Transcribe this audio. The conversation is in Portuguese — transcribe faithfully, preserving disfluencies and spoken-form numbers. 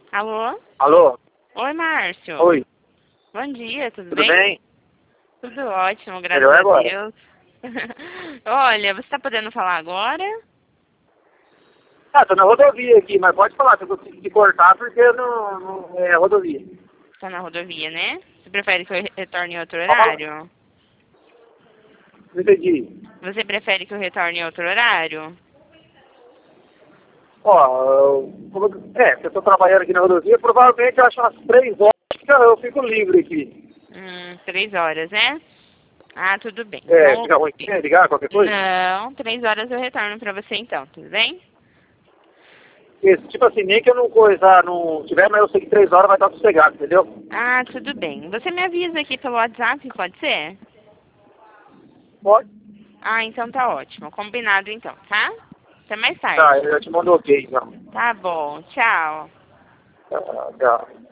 Alô? Alô? Oi, Márcio. Oi. Bom dia, tudo, Tudo bem? bem? Tudo ótimo, graças Melhor a agora. Deus. Olha, você está podendo falar agora? Ah, tô na rodovia aqui, mas pode falar, se eu conseguir te cortar, porque não, não é rodovia. Está na rodovia, né? Você prefere que eu retorne em outro Pode falar. horário? Não entendi. Você prefere que eu retorne em outro horário? Ó, eu- como eu- é, se eu tô trabalhando aqui na rodovia, provavelmente eu acho umas três horas que eu fico livre aqui. Hum, três horas, né? Ah, tudo bem. É, Então, fica ruim, quer ligar, qualquer coisa? não, três horas eu retorno para você então, tudo bem? Isso, tipo assim, nem que eu não coisar, não tiver, mas eu sei que três horas vai estar sossegado, entendeu? Ah, tudo bem. Você me avisa aqui pelo WhatsApp, pode ser? Pode. Ah, então tá ótimo. Combinado então, tá? Até mais Tá, tarde. eu te mando ok, então. Tá bom, tchau. Tá, tá.